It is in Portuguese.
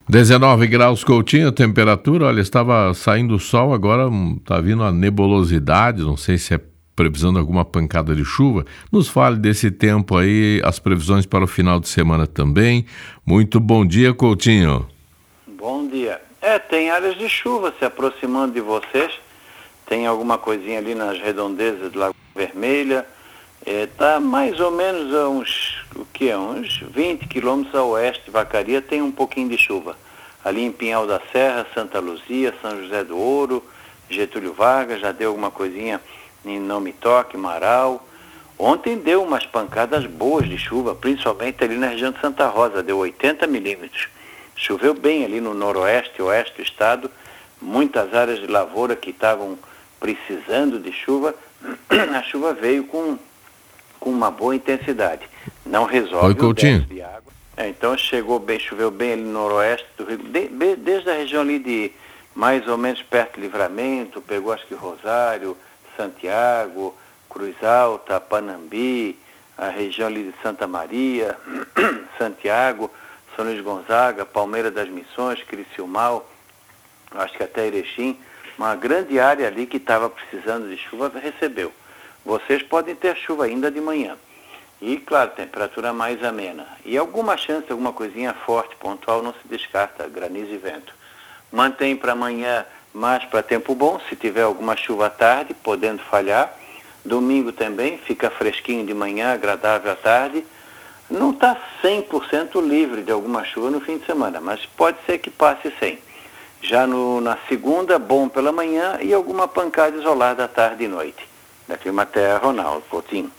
19 graus, Coutinho, a temperatura, olha, estava saindo o sol, agora está vindo a nebulosidade, não sei se é previsão de alguma pancada de chuva. Nos fale desse tempo aí, as previsões para o final de semana também. Muito bom dia, Coutinho. Bom dia. Tem áreas de chuva se aproximando de vocês, tem alguma coisinha ali nas redondezas de Lagoa Vermelha, está mais ou menos a uns 20 quilômetros a oeste de Vacaria, tem um pouquinho de chuva. Ali em Pinhal da Serra, Santa Luzia, São José do Ouro, Getúlio Vargas, já deu alguma coisinha em Não Me Toque, Marau. Ontem deu umas pancadas boas de chuva, principalmente ali na região de Santa Rosa, deu 80 milímetros. Choveu bem ali no noroeste e oeste do estado, muitas áreas de lavoura que estavam precisando de chuva, a chuva veio com uma boa intensidade. Não resolve o déficit de água. Então choveu bem ali no noroeste do Rio, desde a região ali de mais ou menos perto de Livramento, pegou acho que Rosário, Santiago, Cruz Alta, Panambi, a região ali de Santa Maria, Santiago, São Luís Gonzaga, Palmeira das Missões, Criciúmal, acho que até Erechim, uma grande área ali que estava precisando de chuva recebeu. Vocês podem ter chuva ainda de manhã. E, claro, temperatura mais amena. E alguma chance, alguma coisinha forte, pontual, não se descarta, granizo e vento. Mantém para amanhã mais para tempo bom, se tiver alguma chuva à tarde, podendo falhar. Domingo também, fica fresquinho de manhã, agradável à tarde. Não está 100% livre de alguma chuva no fim de semana, mas pode ser que passe sem. Já na segunda, bom pela manhã e alguma pancada isolada à tarde e noite. Da Climaterra, Ronaldo Coutinho.